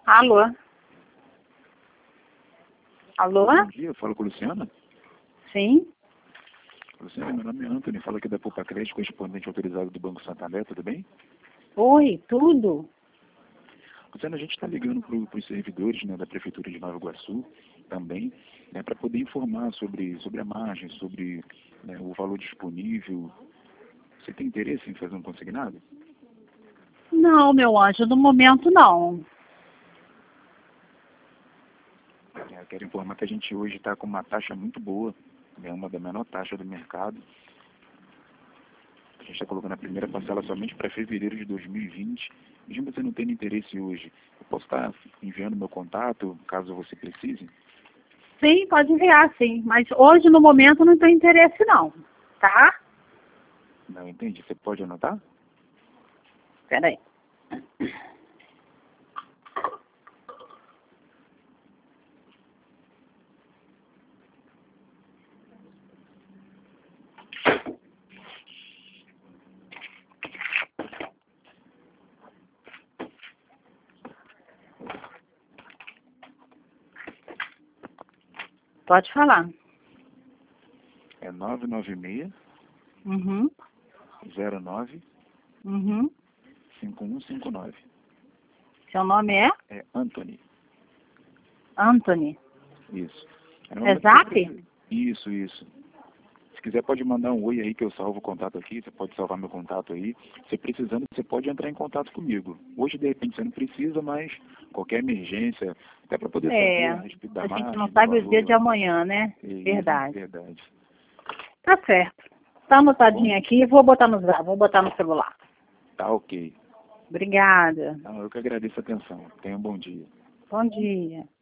Alô? Alô? Bom dia, eu falo com a Luciana. Sim? Luciana, meu nome é Antony, falo aqui da Poupa Crédito, correspondente autorizado do Banco Santander, tudo bem? Oi, tudo? Luciana, a gente está ligando para os servidores, né, da Prefeitura de Nova Iguaçu também, né, para poder informar sobre a margem, sobre, né, o valor disponível. Você tem interesse em fazer um consignado? Não, meu anjo, no momento não. Eu quero informar que a gente hoje está com uma taxa muito boa, é uma da menor taxa do mercado. A gente está colocando a primeira parcela somente para fevereiro de 2020. Mesmo você não tendo interesse hoje, eu posso estar enviando meu contato, caso você precise? Sim, pode enviar, sim. Mas hoje, no momento, não tem interesse, não. Tá? Não, entendi. Você pode anotar? Peraí. Pode falar. É 996 Uhum. 09 Uhum. 5159. Seu nome é É Antony. Anthony. Isso. É Zap? Isso. Se quiser pode mandar um oi aí que eu salvo o contato aqui, você pode salvar meu contato aí. Se precisando, você pode entrar em contato comigo. Hoje, de repente, você não precisa, mas qualquer emergência, até para poder saber É. a respeito da A gente margem, não do sabe o dia valor. de amanhã, né? Verdade. Verdade. Tá certo. Tá anotadinho aqui. Vou botar no Zap, vou botar no celular. Tá ok. Obrigada. Não, eu que agradeço a atenção. Tenha um bom dia. Bom dia.